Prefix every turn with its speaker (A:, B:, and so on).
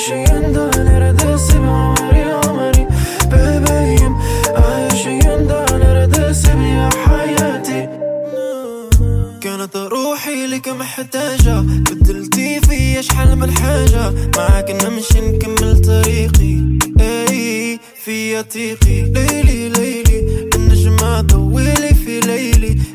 A: yendo neredeyse بعمري عمري bebeğim عايش yendo neredeyse يا حياتي. كانت روحي لك محتاجة بدلتي في اشحال من حاجة معاك نمشي نكمل طريقي اي في طيقي. ليلي ليلي النجمة ضويلي في ليلي